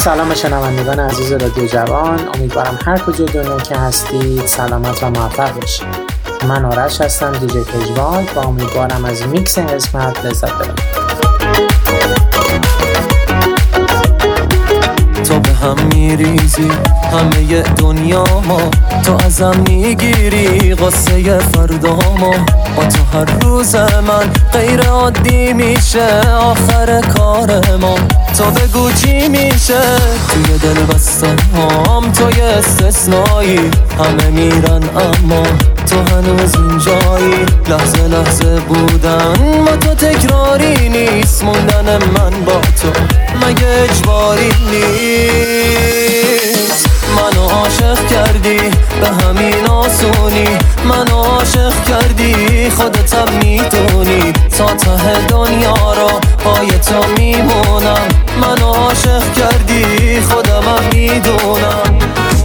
سلام شنوندگان عزیز رادیو جوان، امیدوارم هر کجا دنیا که هستید سلامت و موفق باشید. من آرش هستم، دیجی پژوال، و امیدوارم از میکس این قسمت لذت ببرید. تو به هم میریزی همه دنیا ما، تو ازم میگیری قصه فردا ما. با تو هر روز من غیر عادی میشه آخر کار ما. تو بگو چی میشه توی دل بستم هم، توی استثنایی همه میرن اما تو هنوز اینجایی. لحظه لحظه بودن با تو تکراری نیست، موندن من با تو مگه اجباری نیست. منو عاشق کردی به همین آسونی، منو عاشق کردی خودتم میدونی. تا ته دنیا رو پای تو میمونم، منو عاشق کردی خودمم میدونم.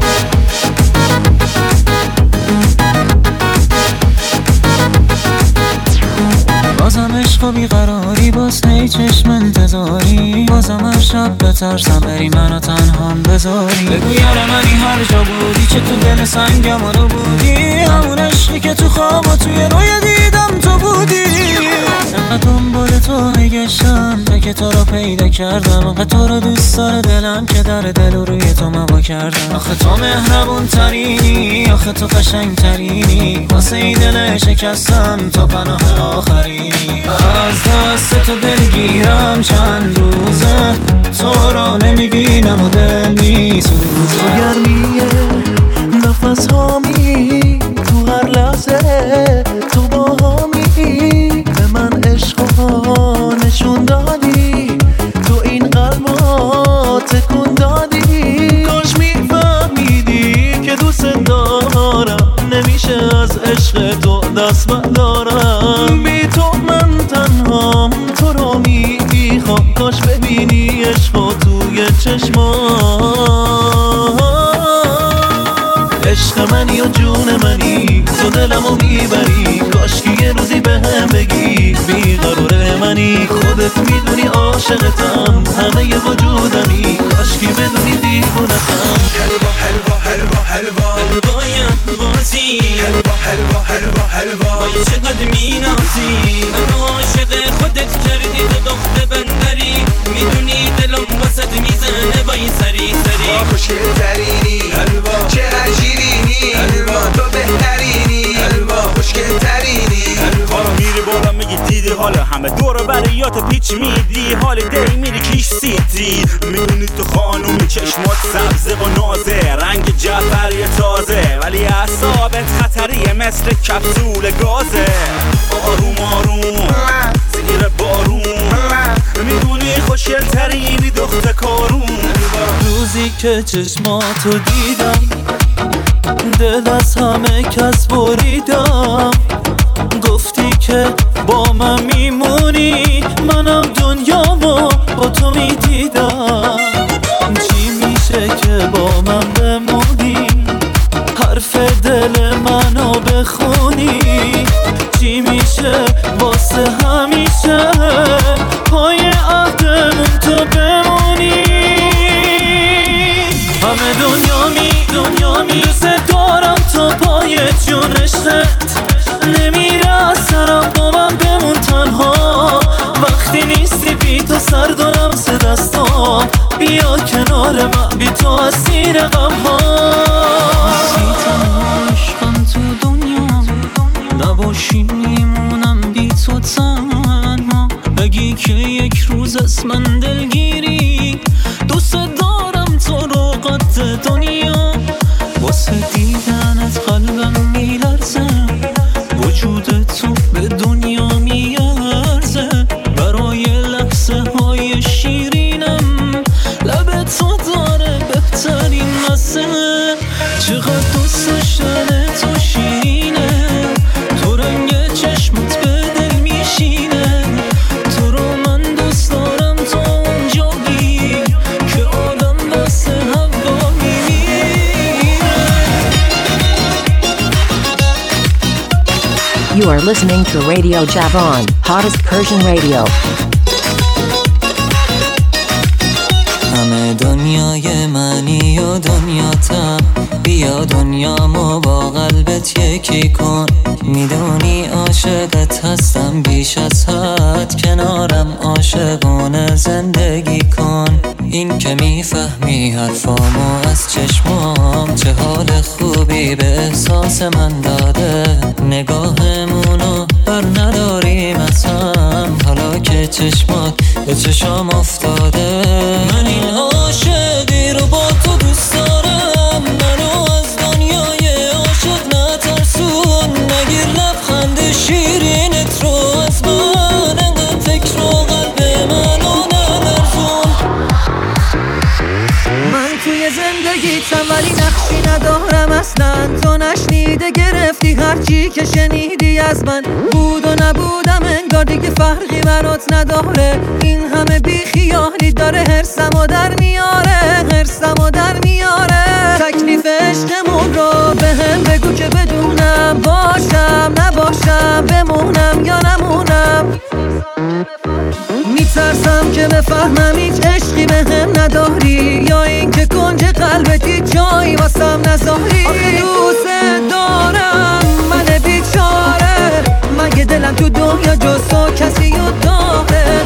بازم عشق و بیقراری، باز هی چشم انتظاری، بازم هر شب بترسم بری منو تنهام بذاری. بگو یار منی هر جا بودی، چه تو دل سنگم رو بودی، همون عشقی که تو خواب و توی روی دیدم تو بودی. انقدر دنبال تو گشتم تا که تو رو پیدا کردم، انقدر تو رو دوست داره دلم که در دل و روی تو موا کردم. آخه تو مهربون ترینی، آخه تو قشنگ ترینی، واسه این دل شکستم تو پناه آخرینی. از دست تو دلگیرم چند روزه، تو رو نمیبینم و دل میسوزه. تو گرمیه نفس هامی، تو هر لحظه تو با هامی، به من عشق ها نشون دادی، تو این قلبا تکون دادی. کاش میفهمیدی که دوست دارم، نمیشه از عشق تو دست بردارم. بی تو من تنهام، تو رو میخوام، کاش ببینی عشق توی چشمام. عشق منی و جون منی، تو دلمو میبری، کاش که یه روزی بهم بگی بیقرار منی. خودت میدونی عاشقتم، همه وجودمی، کاش که بدونی دیوونتم. حلوا حلوا حلوا حلوا حلوایم بازی، حلوا حلوا حلوا حلوا وای چقدر مینازی. منو عاشق خودت کردی تو دخت بندری، میدونی دلم واسط میزنه وای سری سری. خوشگل ترینی حلوا، چقدر شیرینی حلوا، تو بهترینی حلوا، خوشگل ترینی حلوا. میری بالا میگی دیدی حال همه دور بریات پیچ میدی، حال دی میری کیش سیتی. میدونی تو خانومی چشمات سبز و نازه، رنگ جعفری تازه ولی اعصابت خطریه مثل کپسول گازه. آروم آروم زیر بارون، میدونی خوشگل ترینی دخت کارون. روزی که چشماتو دیدم دل از همه کس بریدم، گفتی که با من میمونی، منم دنیامو با تو میدیدم. چی میشه که با من بمونی، حرف دل منو بخونی، چی میشه واسه همیشه پای عهدمون تو بمونی. همه دنیامی دوست دارم، تو پای جون عشقت نمیره از سرم، با من بمون تنها. وقتی نیستی بی تو سر دارم سه دستام، بیا کنار من بی تو اسیر غم ها. بی تنها عشقم تو دنیا، نباشی میمونم بی تو تنها. بگی که یک روز از من دلگیری، دوست دارم تو رو قد دنیا. واسه دیدنت قلبم میلرزه، وجود تو به دنیا میارزه. برای لحظه های شیرینم لب تو داره بهترین مزه. چقدر دوست داشتن تو شیرینه، تو رنگ چشمت به دل میشینه. تو رو من دوست دارم تو اونجایی که آدم واسه هوا میمیره. You are listening to Radio Javan, hottest Persian radio. همه دنیا دنیای منی و دنیاتم، بیا دنیامو با قلبت یکی کن. میدونی عاشقت هستم بیش از حد، کنارم عاشقانه زندگی کن. این که میفهمی حرفامو از چشمام، چه حال خوبی به احساس من داده. نگاهمونو بر نداریم از هم، حالا که چشمات به چشام افتاده. من این عاشقی رو با تو دوست دارم، منو از دنیای عاشق نترسون. نگیر لبخند شیرینت رو از من، انقدر فکر و قلب منو نلرزون. من توی زندگیتم ولی نقشی ندارم اصلا، تو نشنیده گرفتی هرچی که شنیدی از من. بود و نبودم انگار دیگه فرقی برات نداره، این همه بیخیالی داره هرسمو در میاره، هرسمو در میاره. تکلیف عشقمون رو به هم بگو که بدونم، باشم نباشم، بمونم یا نمونم. میترسم که بفهمم هیچ عشقی به هم نداری، یا این که کنج قلبتی جایی واسم نذاری. آخه دوست دارم من بیچاره، مگه دلم تو دنیا جز تو کسی رو داره؟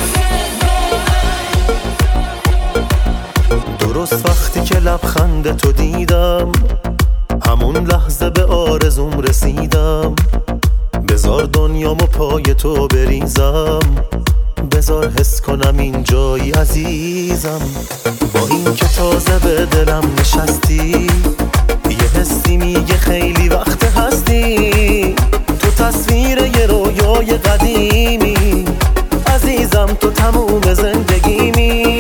درست وقتی که لبخند تو دیدم، همون لحظه به آرزوم رسیدم. بذار دنیامو پای تو بریزم، بذار حس کنم این جایی عزیزم. با این که تازه به دلم نشستی، یه حسی میگه خیلی وقت هستی. تو تصویر یه رویای قدیمی، عزیزم تو تموم زندگیمی.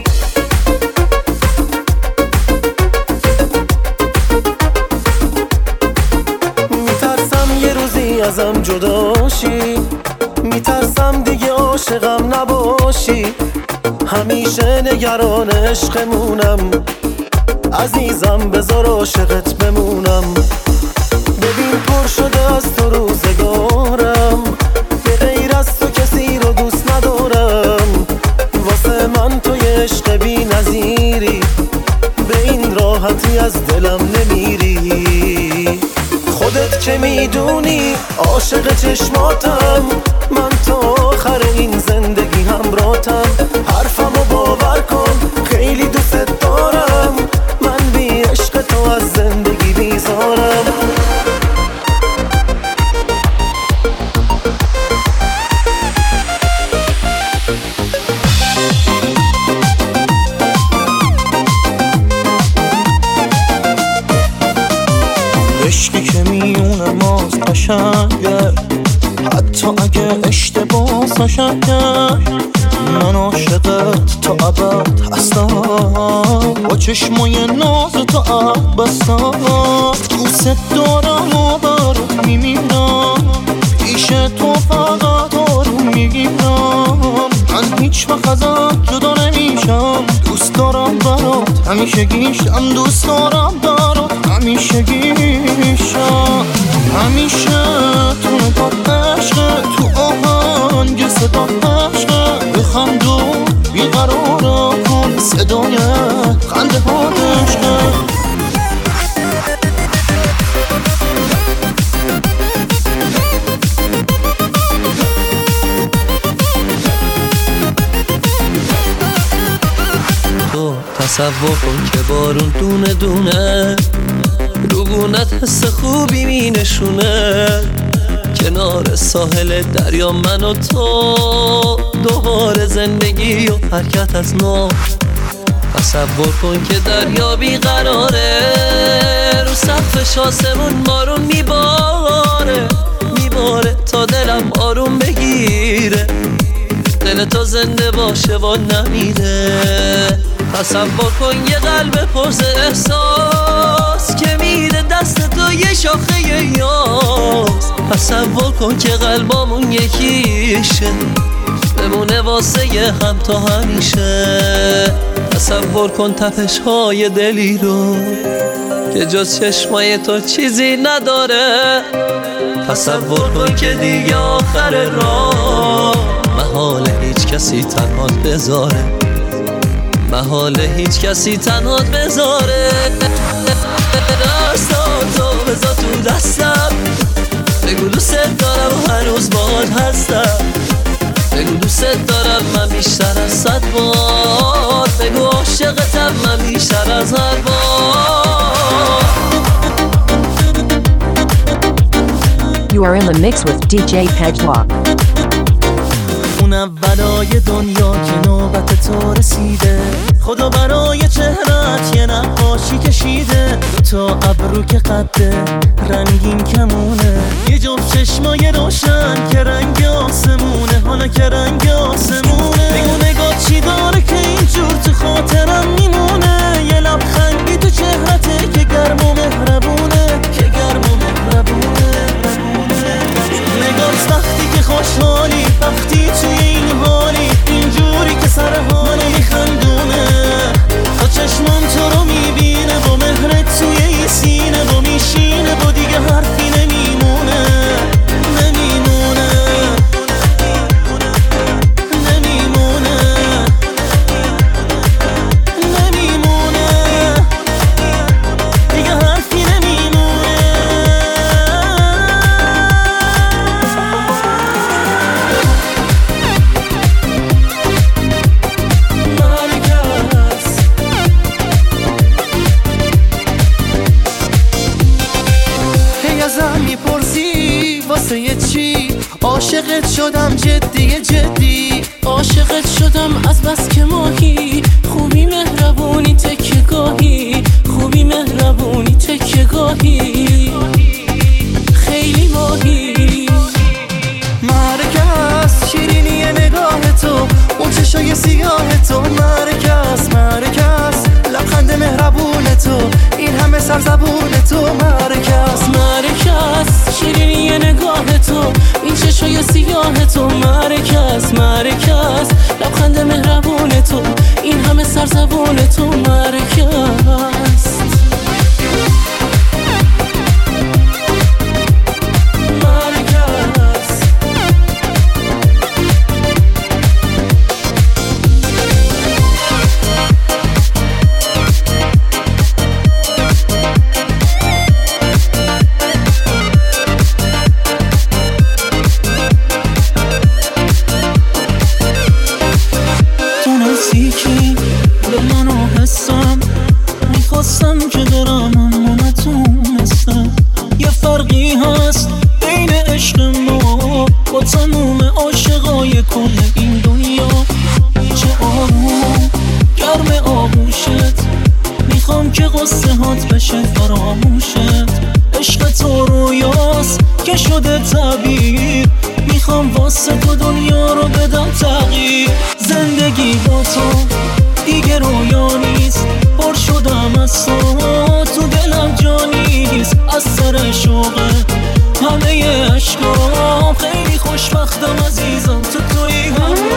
میترسم یه روزی ازم جداشی، میترسم دیگه عاشقم نباشی. همیشه نگران عشقمونم، عزیزم بذار عاشقت بمونم. ببین پر شده از تو روزگارم، به غیر از تو کسی رو دوست ندارم. واسه من تو یه عشق بی نظیری، به این راحتی از دلم نمیری. خودت که میدونی عاشق چشماتم، من تا آخر این زندگی همراهتم. حرفمو باور کن خیلی دوست دارم، من بی عشق تو از زندگی بیزارم. عشقی که میونه ماست قشنگه، حتی اگه اشتباه قشنگه. من عاشقت تا ابد هستم، با چشمای ناز تو عهد بستم. دوست دارم و برات میمیرم، پیش تو فقط آروم میگیرم. من هیچ وقت ازت جدا نمیشم، دوست دارم برات همیشه گیشم. دوست دارم برات همیشه گیشم. همیشه تو نگاه عشقه، تو آهنگ صدا عشقه. بخند و بیقرار کن صدای خنده ها عشقه. تو تصور کن که بارون دونه دونه رو گونت حس خوبی می نشونه. کنار ساحل دریا من و تو، دوباره زندگی و حرکت از نو. تصور کن که دریا بیقراره، رو سقفش آسمون بارون میباره. میباره تا دلم آروم بگیره، دل تو زنده باشه و نمیره. تصور کن یه قلب پرز احساس، که میره دست تو یه شاخه یاس. تصور کن که قلبامون یکیشه، بمونه واسه یه هم تا همیشه. تصور کن تپش های دلی رو که جز چشمای تو چیزی نداره. تصور کن که دیگه آخر راه محال هیچ کسی تنهات بذاره. محال هیچ کسی تنها بذاره دستان تو بذار تو دستم بگو دوست دارم و هنوز باهات هستم بگو دوست دارم من بیشتر از 100 بار بگو عاشقتم من بیشتر از هر بار. You are in the mix with DJ Pejwa. اون اولای دنیا که نوبت تو رسیده خدا برای چهرت یه نقاشی کشیده تا ابرو که قده رنگین کمونه یه جفت چشمای روشن که رنگ آسمونه حالا که رنگ آسمونه بگو نگاه چی داره که اینجور تو خاطرم میمونه یه لبخندی تو چهرته که گرم و مهربونه که گرم و مهربونه نگاه وقتی که خوشحالی وقتی توی این حالی اینجوری که سر حالی میخندونه تا چشمم تو رو میبینه با مهرت توی این سینه با میشینه با دیگه حرفی نمیمونه نمیمونه نمیمونه نمیمونه دیگه حرفی نمیمونه. واسه چی عاشقت شدم جدی جدی عاشقت شدم از بس که ماهی خوبی مهربونی تکه گاهی خوبی مهربونی تکه گاهی خیلی ماهی مرکز شیرینی نگاه تو اون چشای سیاه تو مرکز مرکز لبخند مهربون تو این همه سرزبون تو مرکز مرکز شیرینی نگاه تو این چشای سیاه تو مرکز مرکز لبخند مهربون تو این همه سرزبون تو مرکز میخواستم که برم اما نتونستم یه فرقی هست بین عشق ما با تموم عاشقای کل این دنیا چه آروم گرم آغوشت میخوام که قصه هات بشه فراموشت عشق تو رویاست که شده تعبیر میخوام واسه تو دنیا رو بدم تغییر زندگی با تو دیگه رویا نیست پر شدم از تو دلم جانیست از سر شوقه همه عشقام خیلی خوشبختم عزیزم تو توی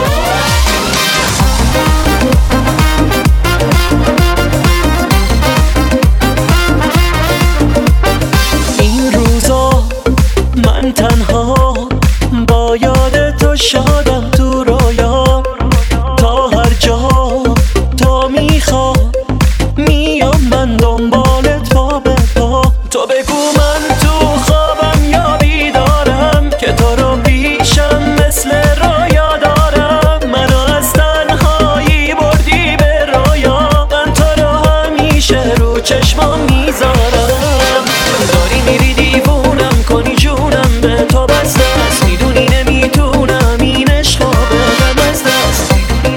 این روزا من تنها با یاد تو شادم تو رویا تا هر جا تا میخواد میام من دنبالت پا به پا تو بگو من تو خوابم یا بیدارم که تو رو پیشم مثل رویا دارم منو از تنهایی بردی به رویا من تو رو همیشه رو چشمام میذارم داری میری دیوونم کنی جونم به تو بسته است میدونی نمیتونم این عشقا بدم از دست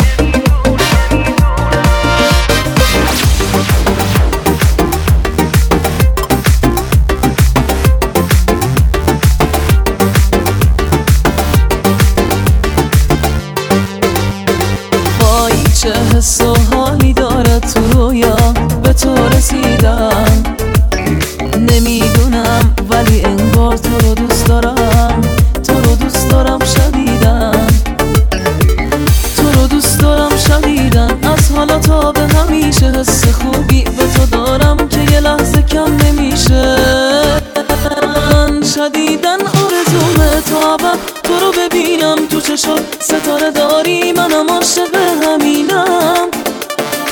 وای چه حس و حالی داره تو رویا به تو رسیدم نمیدونم ولی انگار تو رو دوست دارم تو رو دوست دارم شدیدن تو رو دوست دارم شدیدن از حالا تا به همیشه حس خوبی به تو دارم که یه لحظه کم نمیشه من شدیدن آرزومه تا ابد تو رو ببینم تو چشات ستاره داری منم عاشق همینم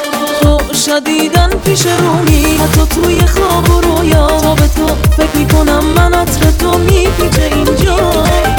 شدیدن پیش رومی، حتی توی خواب و رویا تا به تو فکر میکنم من عطر تو میپیچه اینجا.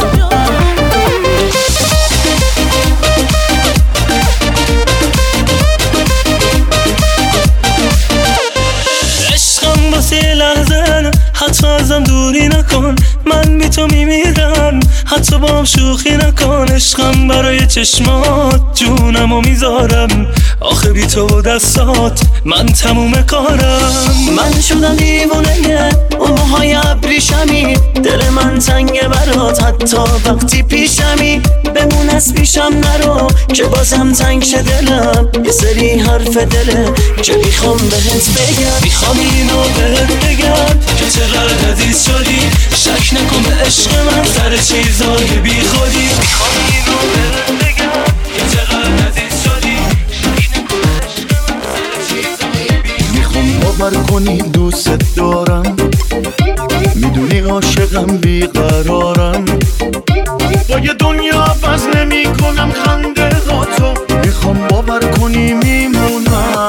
عشقم واسه لحظه حتی ازم دوری نکن، من بی تو میمیرم حتی با هم شوخی نکن. عشقم برای چشمات جونمو میذارم، آخه بی تو و دستات من تموم کارم. من شدم دیوونه اون موهای ابریشمی، دل من تنگه برات حتی وقتی پیشمی. بمون از پیشم نرو که بازم تنگ شه دلم، یه سری حرف دله که میخوام بهت بگم. میخوام اینو بهت بگم که چقدر عزیز شدی، شک نکن به عشق من سر چیزای بی خودی. میخوام اینو بهت بگم که چقدر عزیز شدی، شک نکن به عشق من سر چیزای بی خودی. میخوام باور کنی دوست دارم، میدونی عاشقم بیقرارم، با یه دنیا عوض نمی کنم خنده ها تو. میخوام باور کنی میمونم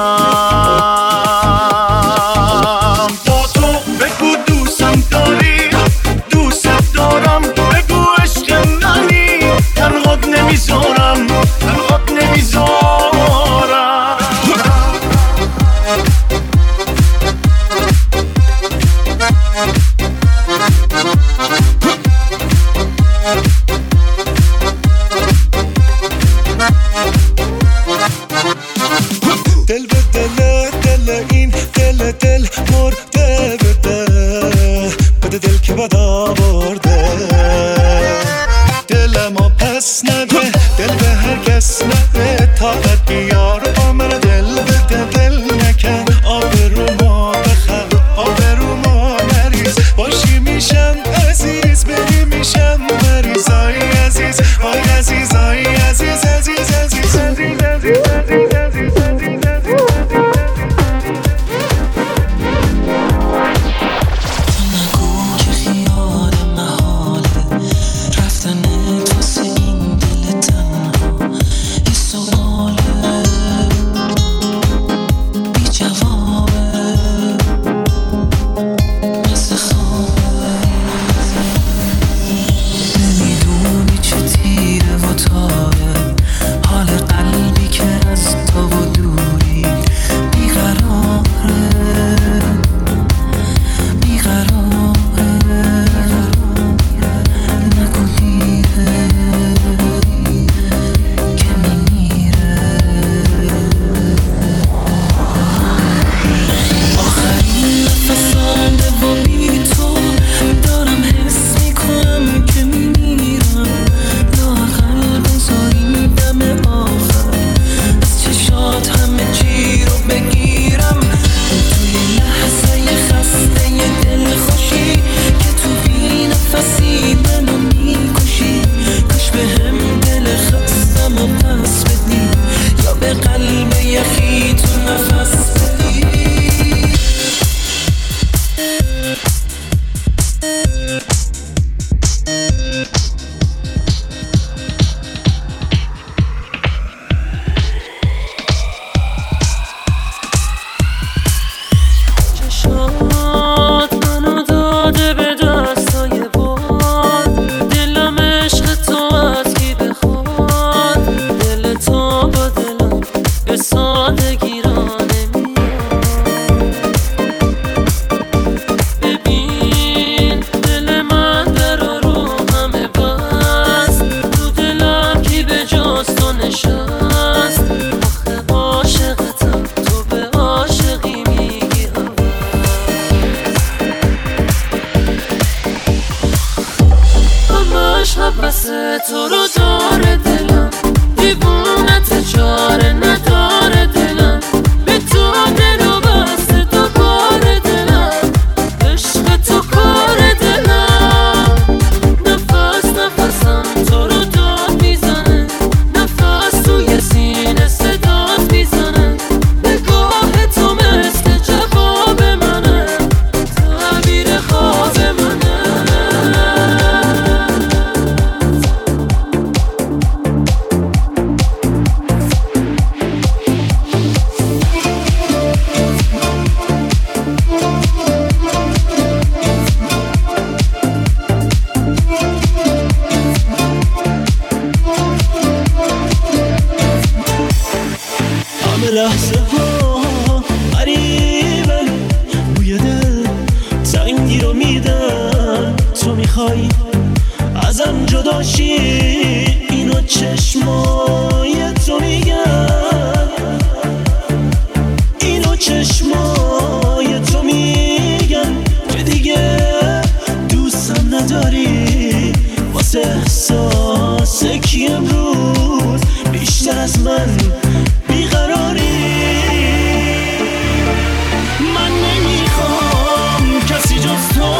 با تو. بگو دوستم داری، دوست دارم، بگو عشق منی، تنهات نمیذارم، تنهات نمیذارم. دل به دل، دل این دل، دل مرده بده، بده دل که بد آورده. دل ما پس نده، دل به هر کس نده، طاقت بیار با من. دل بده دل نکن، آبرو ما بخم، آبرو ما نریز، باشی میشم عزیز، بری میشم مریض. آی عزیز، آی عزیز، آی عزیز، عزیز، عزیز، عزیز، عزیز، عزیز، عزیز. تو رو داره دلم، دیوونت چاره نداره دلم، به تو دل و بسته تو کار دلم، عشق تو کار دلم. نفس نفسم تو رو داد میزنه، نفس توی سینه صدات میزنه، نگاه تو مثل جواب منه، تعبیر خواب منه. جداشی اینو چشمای تو میگن، اینو چشمای تو میگن که دیگه دوستم نداری واسه احساس کی امروز بیشتر از من بیقراری. من نمیخوام کسی جز تو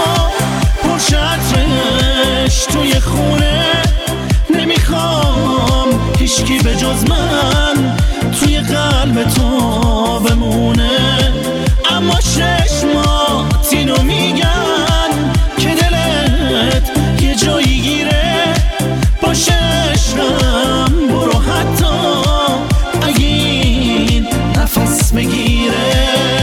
پرشترش توی خونه، نمیخوام هیچکی به جز من توی قلب تو بمونه. اما چشمات اینو میگن که دلت یه جایی گیره، باشه عشقم برو حتی اگه این نفس بگیره.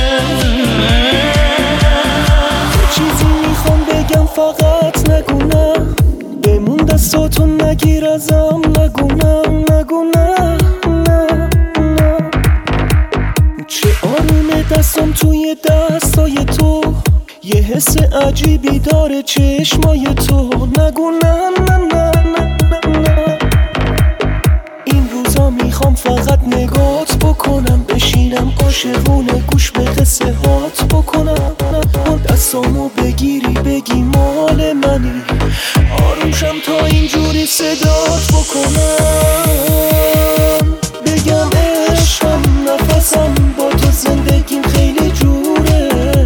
یه چیزی میخوام بگم فقط نگو نه، بمون دستاتون نگیر ازم، نگو نه نگو نه نه نه. چه آرومه دستم توی دستای تو، یه حس عجیبی داره چشمای تو، نگو نه نه نه نه نه. این روزا میخوام فقط نگات بکنم، بشینم عاشقونه گوش به قصه هات بکنم، دستامو بگیری بگی مال منی، آرومشم تا اینجوری صدات بکنم، بگم عشقم نفسم با تو زندگیم خیلی جوره،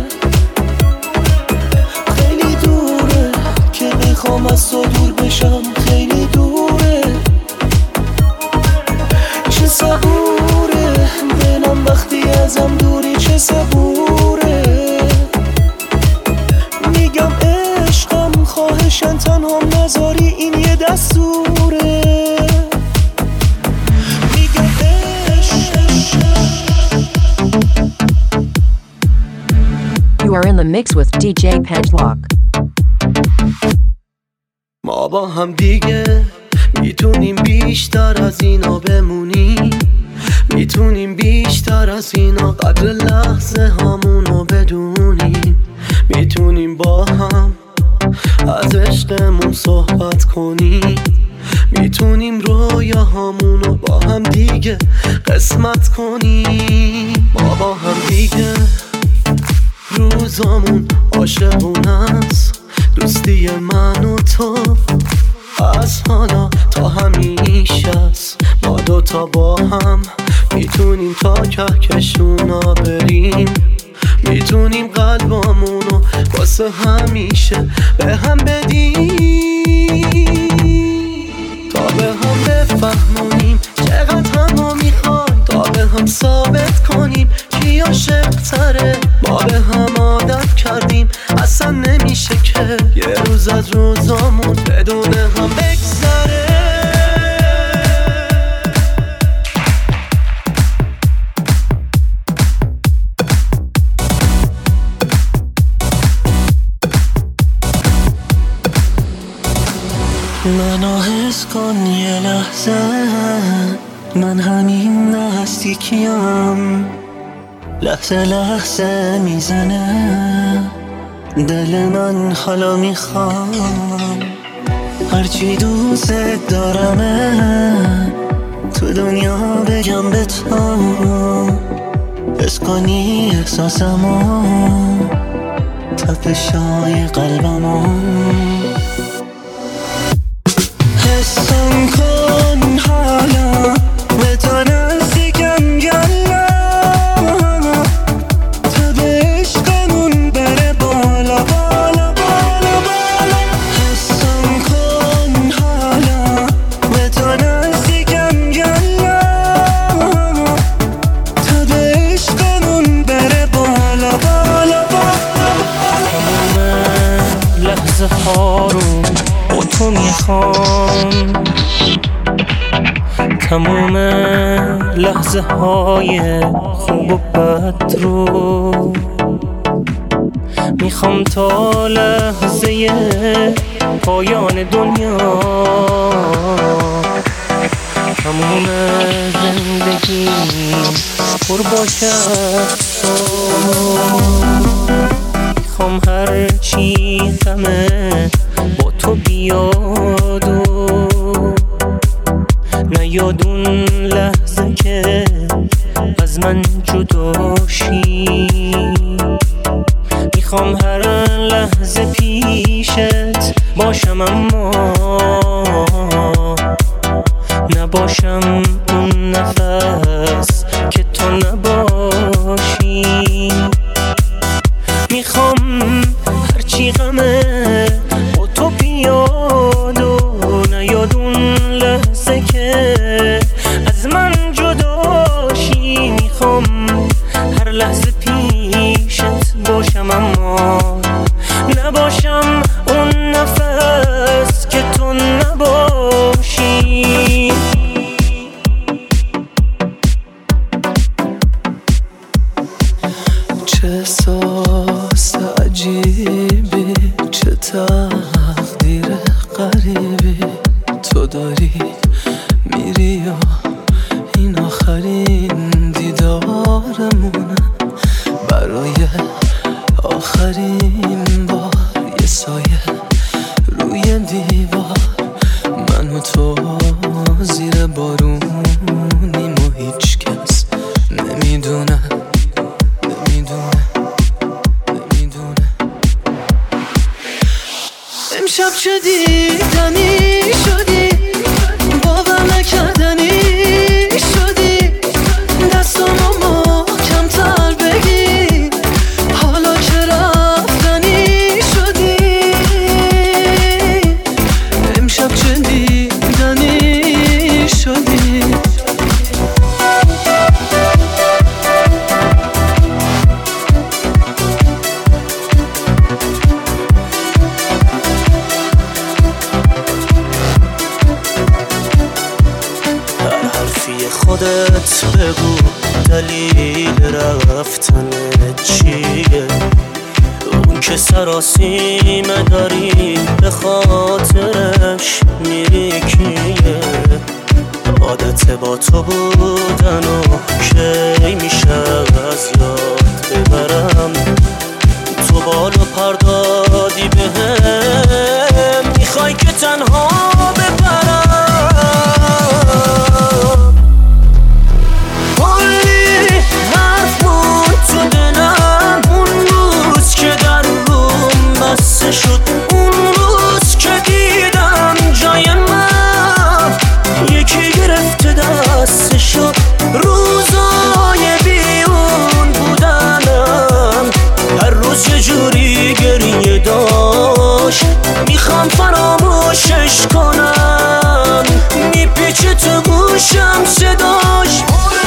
خیلی دوره که بخوام از تو دور بشم، خیلی دوره. چه صبوره دلم وقتی ازم دوری، چه صبوره. میگم عشقم خواهشن تنهام نذاری، این یه دستوره. میگم You are in the mix with DJ Pedwalk. ما با هم دیگه میتونیم بیشتر از اینا بمونیم، میتونیم بیشتر از اینا قدر لحظه همونو بدونیم، میتونیم با هم از عشقمون صحبت کنیم، میتونیم رویاهامونو با هم دیگه قسمت کنیم. ما با هم دیگه روزامون عاشقونه است، دوستی من و تو از حالا تا همیشه است. ما دوتا با هم میتونیم تا کهکشونا بریم، میتونیم قلبامونو واسه همیشه به هم بدیم، تا به هم بفهمونیم چقدر همو میخوایم، تا به هم ثابت کنیم کی عاشق تره. ما به هم عادت کردیم اصلا نمیشه که یه روز از روزامون بدون هم بگذره. منو حس کن یه لحظه، من همین نزدیکیم، لحظه لحظه میزنه دل من، حالا میخوام هرچی دوست دارمه تو دنیا بگم به تو، حس کنی احساسمو، تپشای قلبمو، حسم کن حالا به تو نزدیکم گلا، تا به عشقمون بره بالا بالا بالا بالا. حسم کن حالا به تو نزدیکم گلا، تا به عشقمون بره بالا بالا بالا. تمام لحظه ها رو با تو میخوام، تمام لحظه های خوب و بد رو میخوام، تا لحظه پایان دنیا تمام زندگی پر باشه میخوام هرچی غمه با تو بیاد و نیاد اون لحظه که از من جداشی. میخوام هر لحظه پیشت باشم اما نباشم اون نفس که تو نباشی. میخوام هرچی غمه با تو بیاد و نیاد اون لحظه که از من جداشی. میخوام هر لحظه پیشت باشم اما نباشم اون نفس که تو نباشی. چه احساس عجیبی، چه تقدیر غریبی تو داری، میری و این آخرین دیدارمونه. برای آخرین بار یه سایه روی دیوار، من و تو زیر بارونیم و هیچ کس نمیدونه. امشب چه دیدنی شدی، باور نکردنی شدی، دستامو محکم‌تر بگی، حالا که رفتنی شدی. امشب چه دیدنی شدی. خودت بگو دلیل رفتنت چیه، اون که سراسیمه داری به خاطرش میری کیه. عادت با تو بودن و کی میشه از یاد ببرم، تو بالو پردادی بهم، میخوای که تنها بپرم. شد اون روز که دیدم جای من یکی گرفته دستشو، روزای بیرون بودنم هر روز یه جوری گریه داشت. میخوام فراموشش کنم، میپیچه تو گوشم صداش.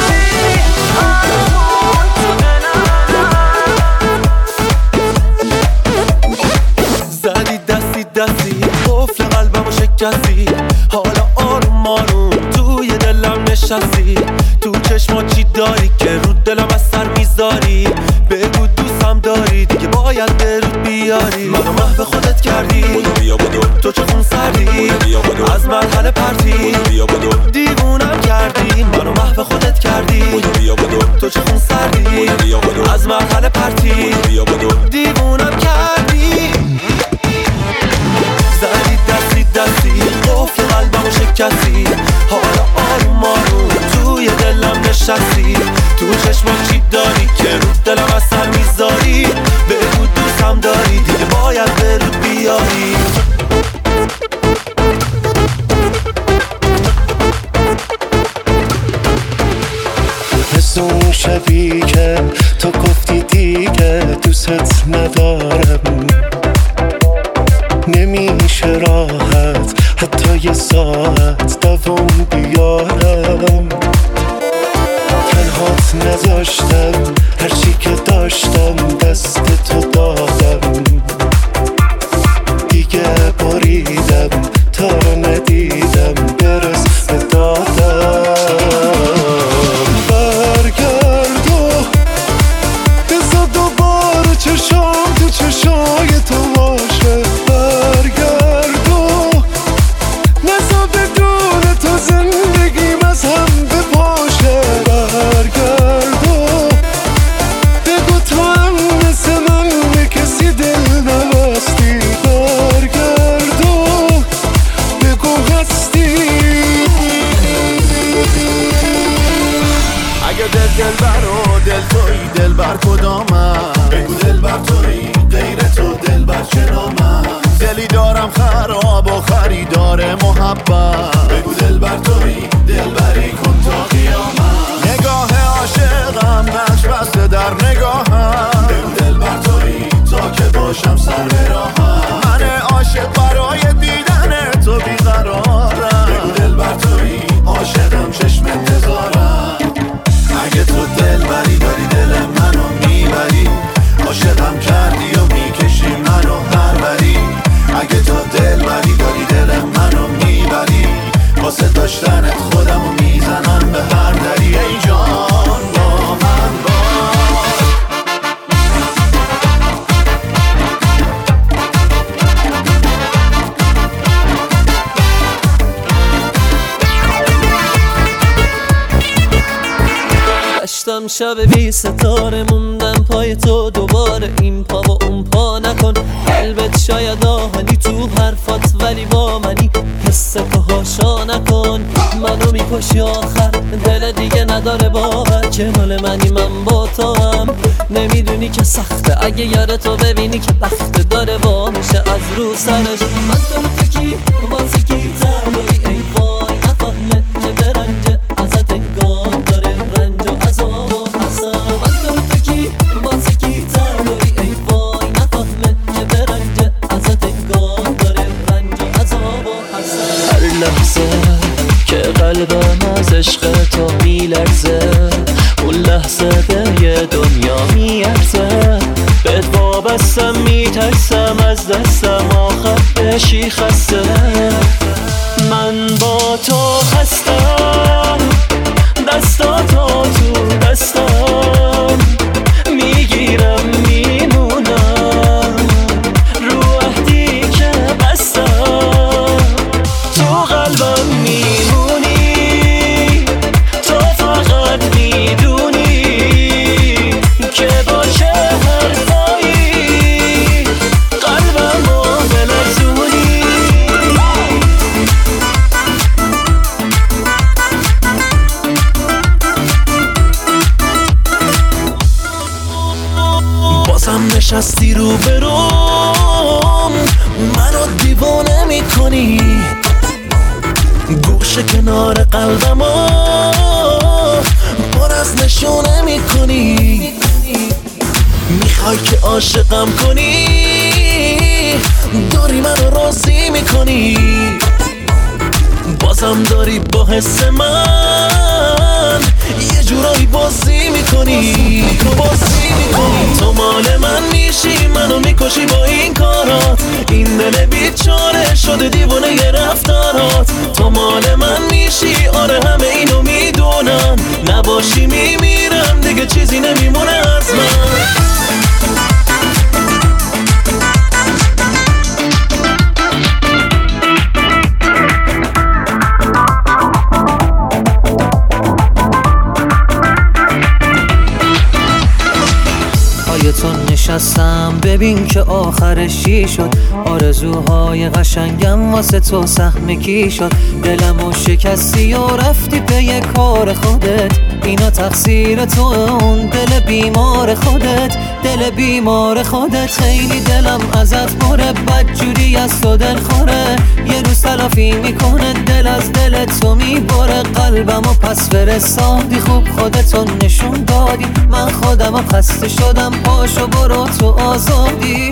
دستی قفل قلبمو شکستی، حالا آروم آروم توی دلم نشستی. تو چشما چی داری که رو دلم از سر میذاری؟ بگو دوستم داری دیگه باید به رود بیاری. منو محو خودت کردی، تو چه خون سردی، از مرحله پرتی دیوونم کردی. منو محو خودت کردی، تو چه خون سردی، از مرحله پرتی دیوونم کردی. زدی دستی قفل قلبمو شکستی، حالا آروم آروم توی دلم نشستی. تو چشما چی داری که رو دلم از سر میذاری؟ بگو دوستم داری دیگه باید به رود بیاری. حس اون شبی که تو گفتی دیگه دوست ندارم، نمیشه راحت حتی یه ساعت دوام بیارم. تنهات نذاشتم، هرچی که داشتم دست تو دادم، دیگه بریدم تا ندیدم برس به دادم. برگرد و بذار دوباره چشام تو چشای تو باشه. برگرد و نذار بدون تو زندگیم از هم بپاشه. برگرد و بگو تو هم مثل من به کسی دل نبستی. برگرد و بگو هستی. دلبر و دل تویی دلبر کدامم بگو دلبر تویی غیر تو دلبر چه نامم دلی دارم خراب و خریدار محبت بگو دلبر تویی دلبری کن تا قیامت نگاه عاشقم نقش بسته در نگاهم بگو دلبر تویی تا که باشم سر به راهم من عاشق برای دیدن تو بیقرارم بگو دلبر تویی عاشقم چشم انتظارم اگه تو دلبری داری دل منو میبری عاشقم کردی و میکشی منو پروری اگه تو دلبری داری دل منو میبری واسه داشتنت خودمو میزنم به هر دری ای جان با من گشتم شب بی ستاره موندم پای تو دوباره این پا و اون پا نکن قلبت شاید آهنی تو حرفات ولی با منی حس پاهاشا نکن منو میکشی آخر دل دیگه نداره باور که مال منی من با تو هم نمیدونی که سخته اگه یاره تو ببینی که بخت داره با میشه از رو سرش من تو تکی بازی کی زمانی ای وای نفهمه که برنجه ازت انگام داره رنج و عذاب و حساب من تو تکی بازی کی زمانی ای وای نفهمه که برنجه ازت انگام داره رنج و عذاب و حساب هر لحظه که قلبم از عشق تو میلرزه اون لحظه به یه دنیا میارزه بهت وابستم میترسم از دستم آخر بشی خسته من با تو هستم دستاتو تو دستم میگیرم میمونم رو عهدی که بستم تو قلبم میمونی تو فقط میدونی که با چه حرفایی قلبم رو بلرزونی بازم نشستی رو بروم منو دیوانه میکنی گوشه کنار قلبمو پر از نشونه میکنی میخوای که عاشقم کنی داری منو راضی میکنی بازم داری با حس من یه جورایی بازی میکنی تو مال من میشی منو میکشی با این کارات این دل بیچاره شده دیوانه ی رفتارات تو مال من میشی آره همه اینو میدونم نباشی میمیرم دیگه چیزی نمیمونه از من تو نشستم ببین که آخرش چی شد آرزوهای قشنگم واسه تو سهم کی شد دلمو شکستی و رفتی به یه کار خودت اینا تقصیر تو اون دل بیمار خودت خیلی دلم ازت پره بدجوری از تو دل خوره یه روز تلافی میکنه دل از دل تو میبره قلبمو پس فرستادی خوب خودتو نشون دادی من خودمو خسته شدم پاشو برو تو آزادی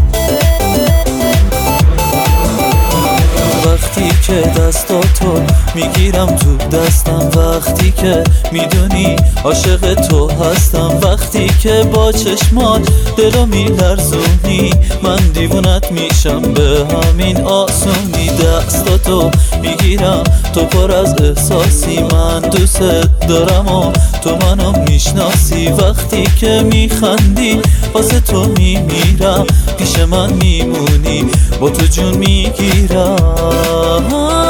که دستاتو میگیرم تو دستم وقتی که میدونی عاشق تو هستم. وقتی که با چشمات دلو میلرزونی من دیوونت میشم به همین آسونی. دستاتو میگیرم تو پر از احساسی، من دوست دارم و تو منو میشناسی. وقتی که میخندی واسه تو میمیرم، پیش من میمونی با تو جون میگیرم.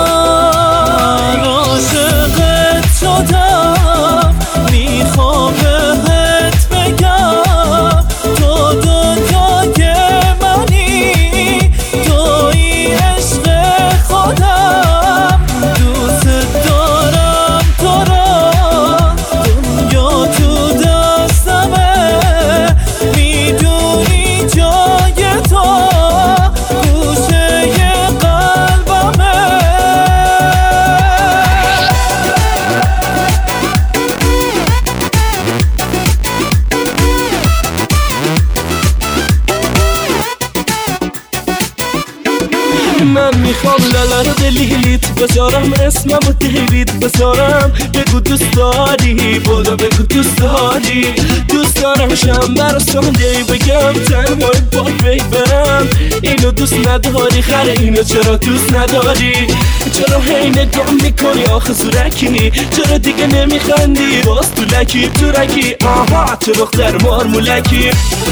عاشقت شدم میخوام بهت بگم تو دنیای منی، توی عشق خودم. دوست دارم تو را، دنیا تو دستمه، میدونی جای تو گوشه قلبمه. من میخوام لالا رو دلیلیت بذارم، اسممو دیوید بذارم. بگو دوست داری، بودا بگو دوست داری. دوست دارم شنبه رو ساندی بگم تنهای بار بیبرم. اینو دوست نداری خره، اینو چرا دوست نداری؟ چرا هی نگام میکنی آخه زورکی؟ چرا دیگه نمیخندی؟ باز تو لکی تو رکی، آها تو دختر مارمولکی.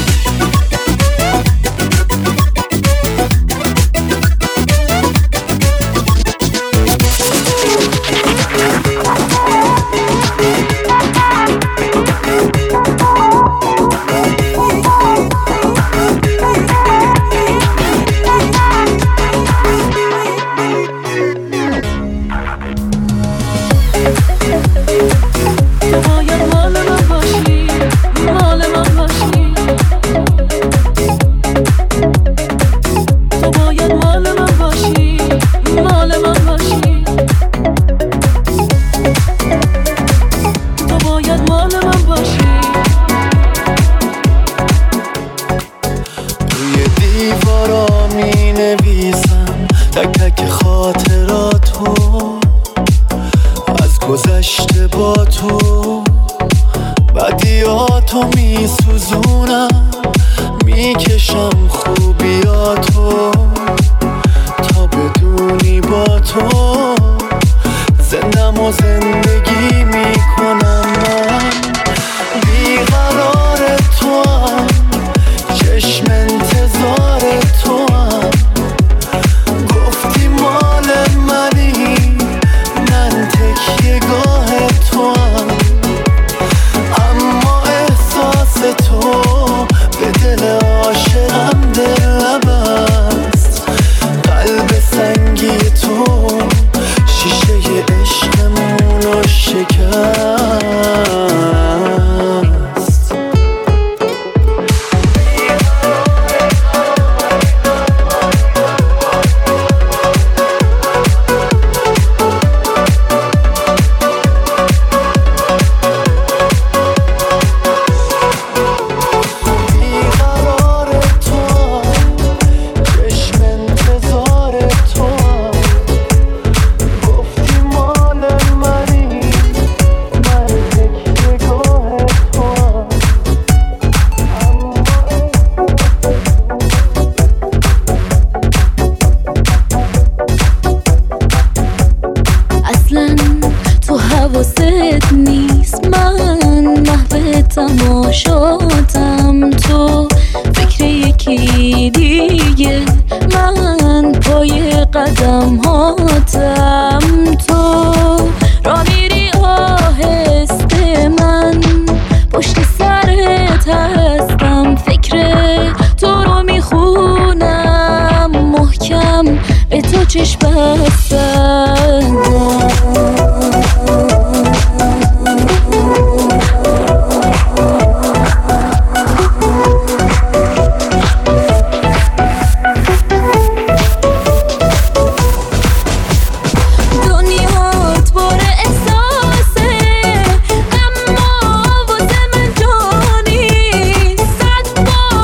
تماشاتم تو فکر یکی دیگه، من پای قدم هاتم تو را میری آهسته، من پشت سرت هستم، فکر تو رو میخونم محکم به تو چشم بستم.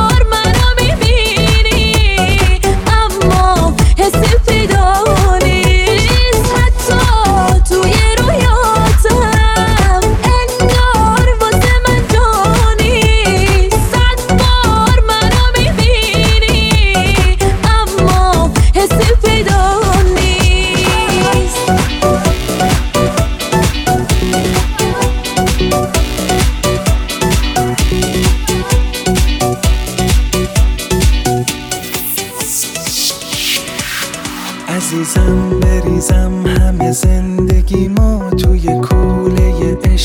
پیدانی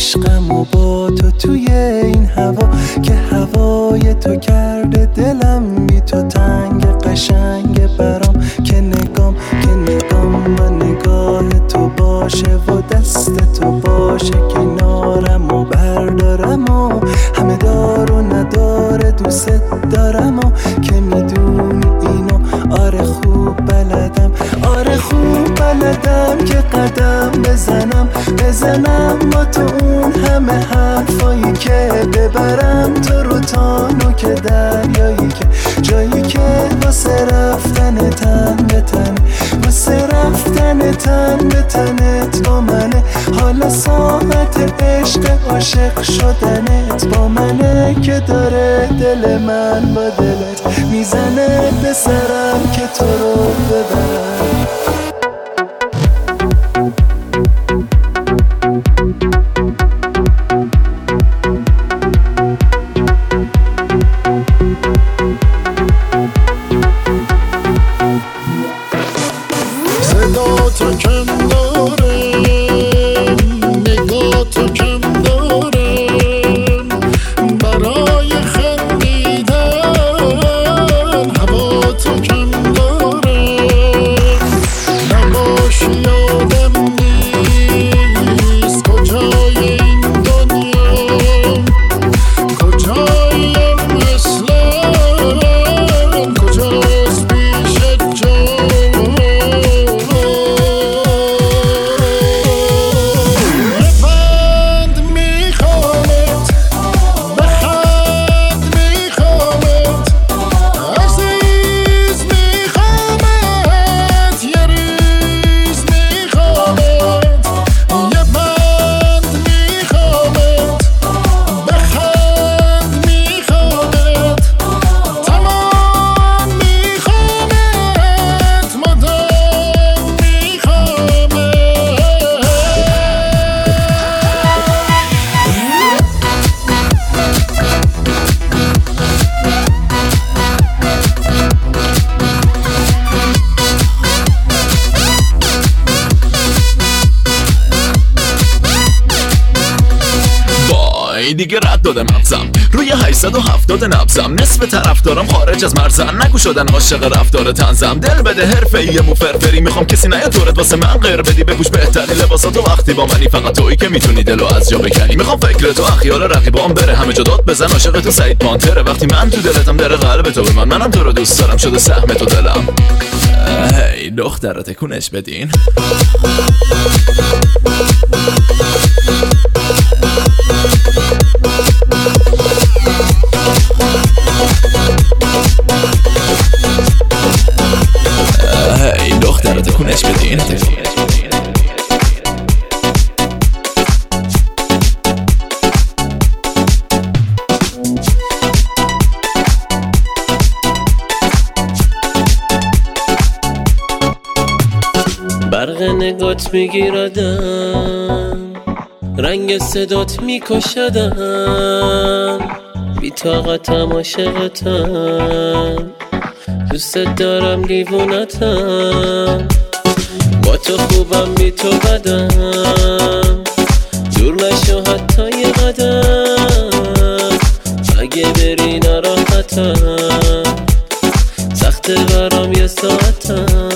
عشقم و با تو توی این هوا که هوای تو کرده دلم بی تو تنگ قشنگ برام که نگام و نگاه تو باشه و دست تو باشه کنارم و بردارم و همه دار و نداره دوست دارم و که میدونی اینو آره خوب بلدم که قدم بزنم با تو اون همه حرفایی که ببرم تو رو تا نوک دریایی که جایی که واسه رفتن تن به تنت با منه حالا ساعت عشق عاشق شدنت با منه که داره دل من با دلت میزنه به سرم که تو رو ببرم دیگه رد داده مغزم روی 870 نبزم نصف طرفدارم خارج از مرزن نگو شدن عاشق رفتار طنزم دل بده حرفه‌ای مو فرفری میخوام کسی نیا دورت واسه من غیر بدی بپوش بهترین لباساتو وقتی با منی فقط تویی که میتونی دلو از جا بکنی میخوام فکر تو اخیال رقیبام بره همه جا داد بزن عاشق تو سعید پانتره وقتی من تو دلتم در قلب تو به منم تو رو دوست دارم شده سهم تو دلم هی دختره تکونش بدین هی دختره تکونش بدین برق نگات میگیردم رنگ صدات میکشدم بی طاقتم عاشقتم دوست دارم دیوونتم با تو خوبم بی تو بدم دور نشو حتی یه قدم اگه بری ناراحتم سخته برام یه ساعتم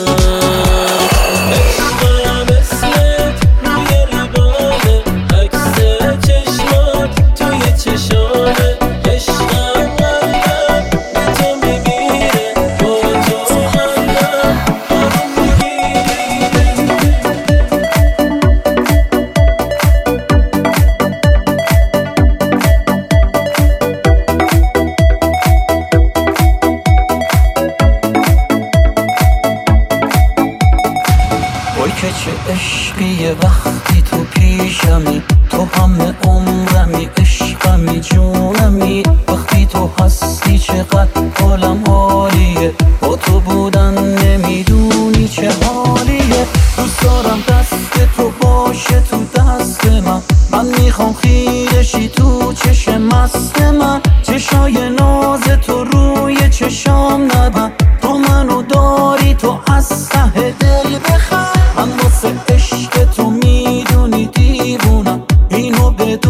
عشقیه وقتی تو پیشمی تو همه عمرمی عشقمی جونمی وقتی تو هستی چقدر حالم عالیه با تو بودن نمیدونی چه حالیه دوست دارم دست تو باشه تو دست من میخوام خیرشی تو چشم مست من چشای ناز تو روی چشام نبن تو منو داری تو از ته دل بخند من واسه عشق تو میدونی دیوونم اینو بدون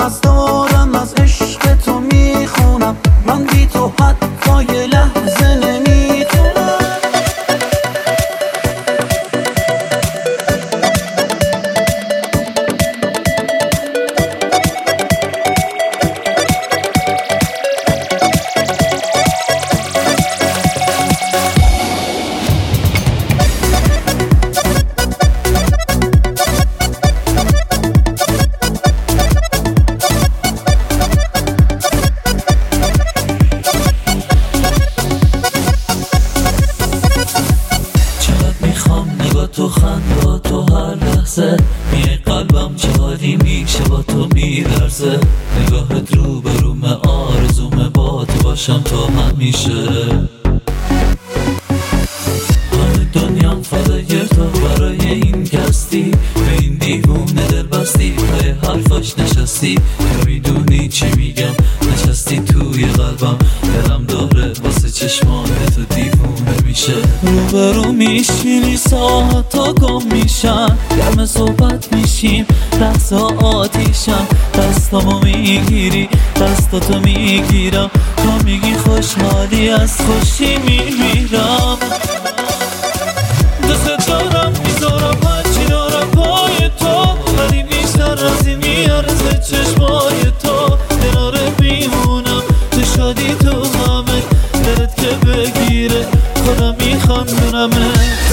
نفس دارم از عشق تو میخونم، من بی تو حتی یه لحظه نمیتونم. میای قلبم چه حالی میشه با تو میلرزه، نگاهت رو برومه آرزومه با تو باشم تا همیشه. همه دنیام فدای تو برای این کستی، به این دیوونه دل بستی پای حرفاش نشستی، تو میدونی چی میگم نشستی توی قلبم، دلم داره واسه چشمان تو دیوونه میشه. روبرو میشینی ساعت تا گم میشن، گرم صحبت میشیم لحظه آتیشم، دستامو میگیری دستاتو میگیرم، تو میگی خوشحالی از خوشی میمیرم. دوست دارم میذارم هرچی دارم پای تو، ولی بیشتر از این میارزه چشمای تو، کناره میمونم تو شادی تو همه، دلت که بگیره خودم میخندونمه.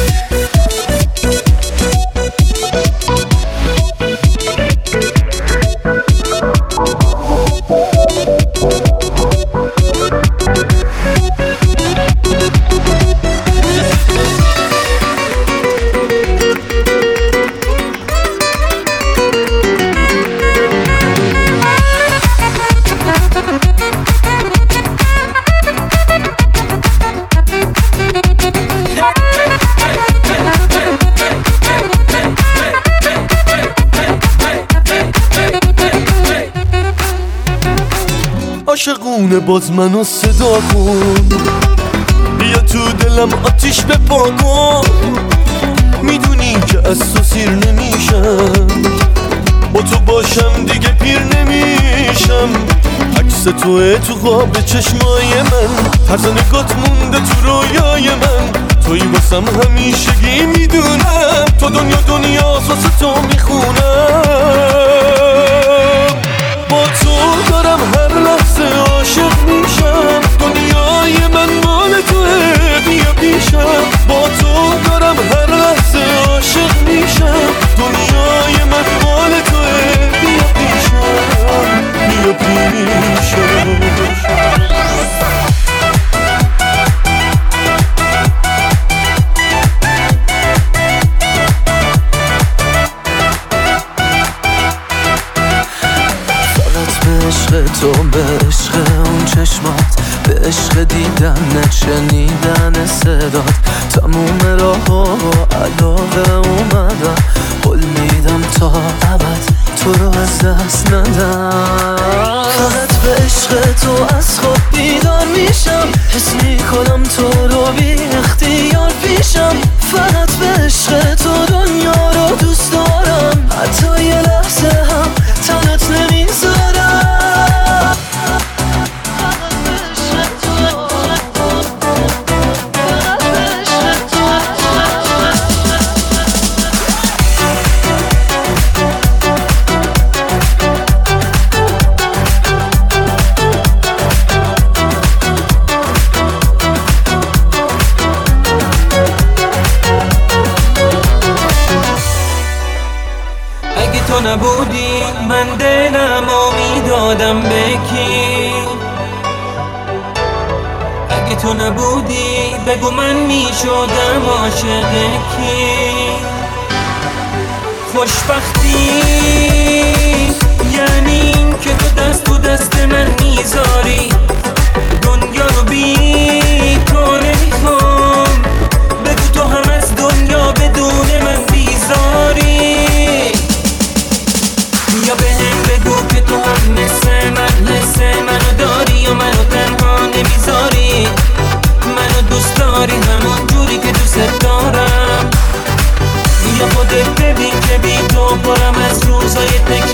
عاشقونه باز منو صدا کن، بیا تو دلم آتیش بپا کن، میدونی که از تو سیر نمیشم، با تو باشم دیگه پیر نمیشم. عکس توه تو خواب چشمای من، طرز نگات مونده تو رویای من، توی واسم همیشگی میدونم، تو دنیا واسه تو میخونم. با تو دارم هر لحظه عاشق میشم، دنیای من مال توه بیا پیشم. با تو دارم هر لحظه عاشق میشم، دنیای من مال توه بیا پیشم بیا پیشم. تو به عشق اون چشمات، به عشق دیدن شنیدن صدات، تموم راه ها علاقه اومدم، قول میدم تا ابد تو رو از دست ندم. فقط به عشق تو از خواب بیدار میشم، حس میکنم تو رو بی اختیار پیشم. فقط به عشق تو دنیا رو دوست دارم، حتی یه لحظه هم تنت نمیذارم. نبودی من دلم میدادم به کی، اگه تو نبودی بگو من میشدم عاشق کی. خوشبختی یعنی این که تو دست تو دست من میذاری، دنیا رو بی تو نمیخوام، بگو تو هم از دنیا بدون من بیزاری. یا به هم بگو که تو هم حس منو داری، یا منو تنها نمیذاری، منو دوست داری همون جوری که دوست دارم. یا خودت ببین که بی تو پرم از روزای تک